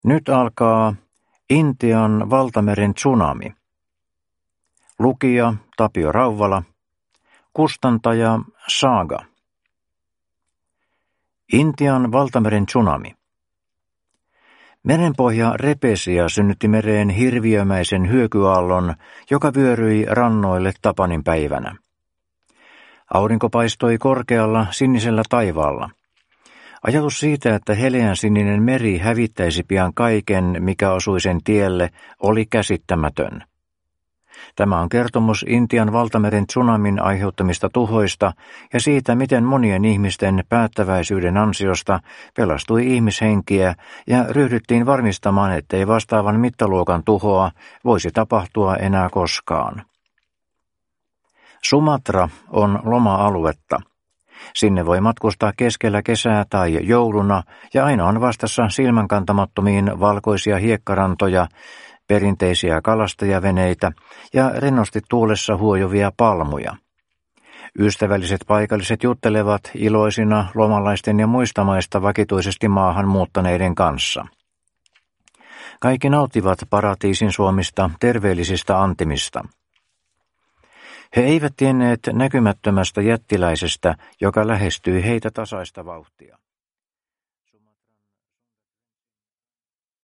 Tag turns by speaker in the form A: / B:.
A: Nyt alkaa Intian valtameren tsunami. Lukija Tapio Rauvala. Kustantaja Saga. Intian valtameren tsunami. Merenpohja repesi ja synnytti mereen hirviömäisen hyökyaallon, joka vyöryi rannoille Tapanin päivänä. Aurinko paistoi korkealla sinisellä taivaalla. Ajatus siitä, että heleän sininen meri hävittäisi pian kaiken, mikä osui sen tielle, oli käsittämätön. Tämä on kertomus Intian valtameren tsunamin aiheuttamista tuhoista ja siitä, miten monien ihmisten päättäväisyyden ansiosta pelastui ihmishenkiä ja ryhdyttiin varmistamaan, ettei vastaavan mittaluokan tuhoa voisi tapahtua enää koskaan. Sumatra on loma-aluetta. Sinne voi matkustaa keskellä kesää tai jouluna ja aina on vastassa silmänkantamattomiin valkoisia hiekkarantoja, perinteisiä kalastajaveneitä ja rennosti tuulessa huojuvia palmuja. Ystävälliset paikalliset juttelevat iloisina lomalaisten ja muista maista vakituisesti maahan muuttaneiden kanssa. Kaikki nauttivat paratiisin suomista terveellisistä antimista. He eivät tienneet näkymättömästä jättiläisestä, joka lähestyi heitä tasaista vauhtia.